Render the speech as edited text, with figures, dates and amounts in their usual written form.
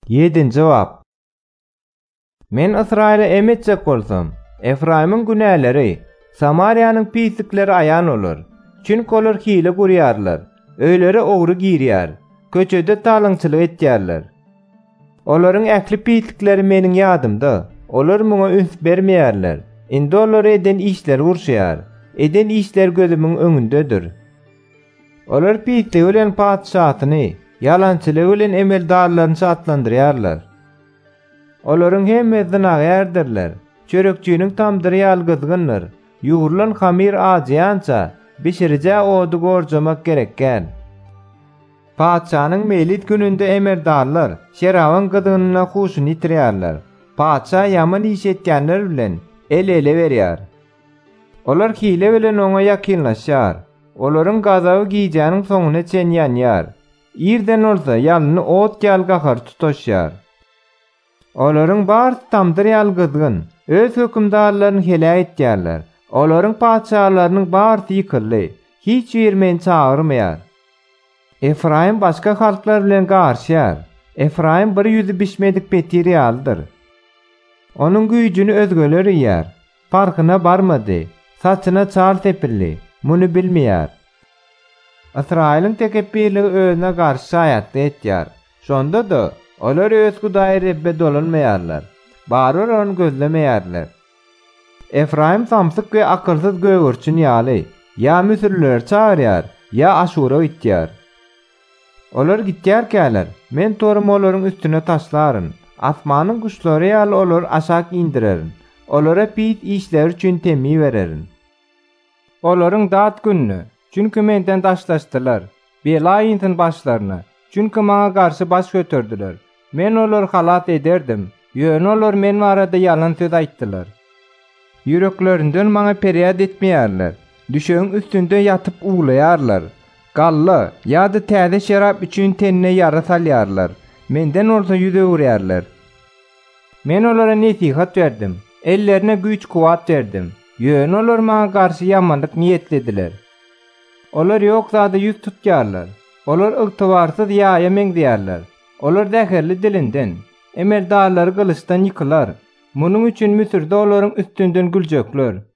7-nji bab. Men Israil'e emetjek bolsam, Efraim'in günäleri, Samariýanyň pislikleri aýan bolar. Çünki olar hile gurýarlar, öýleri ogry girýär, köçede talyňçylyk etýärler. Olaryň ähli pislikleri meniň ýadymda, olar muňa üns bermeýärler. Indi olar eden işler urşýar, eden işler gözümiň öňündedir. Olar pislik bilen padşahyny, yalançylyk bilen emeldarlaryny satlandyrýarlar. Olaryň hemmesi nagärdirler, çörekçiniň tamdyry ýalgyzgynlar, ýuwrulan hamir aýança bişirije odu gorjamak gerekken. Padşanyň melit gününde emeldarlar şerabyň gydygyna huşuny ýitirýärler. Padşa ýaman iş etýänler bilen ele berýär. Olar hile bilen oňa ýakynlaşýar. Olaryň gazaby giýjäniň soňuna çen ýanýar. İrden olsa ýalyny ot ýal gahar tutaşýar. Olaryň bar tamdyr ýalgyzgyn, öz hökümdarlaryny helak etýärler. Olaryň padşahlarynyň barty ýykyldy, hiç ýermen çağırmaýar. Efraim başga halklar bilen garşýar. Efraim bir ýüzi bişmedik petirýaldyr. Onuň güýjüni özgeler ýer. Farkyna barmady. Saçyna çar tepildi. Muny bilmeýär. Israiliň tekebbirligi özüne garşy aýatly etýär. Şonda da olar öz Hudaý Rebbe dolanmaýarlar. Baror onu gözlemeýärler. Efraim samsyk we akylsyz göwürçin ýaly, ýa müsürler çağırýar, ýa aşura gitýär. Olar gitýärkäler, men torum olaryň üstüne taşlaryn. Asmanyň guşlary ýaly olar aşak indirerin. Olara pis işler üçin temi bererin. Olaryň dat günni, çünki menden taşlaşdylar. Bela ýyntyn başlaryna, çünki maňa garşy baş götürdüler. Men olar halat ederdim. Ýöne olar men barada ýalan söz aýtdylar. Yüreklerinden maňa periýat etmeýärler. Düşegiň üstünde ýatyp uglaýarlar. Galla ýa-da täze şerap üçin tenine ýara salýarlar. Menden olsa ýüze urýarlar. Men olara nesihat berdim. Ellerine güýç kuwat berdim. Ýöne olar maňa garşy ýamanlyk niýetlediler. Olar ýok zady ýüz tutýarlar. Olar ygtybarsyz ýaýa meňdýärler. Olar däherli dilinden, emeldarlary gylyçdan ýykylar. Munyň üçin Müsirde olaryň üstünden güljekler.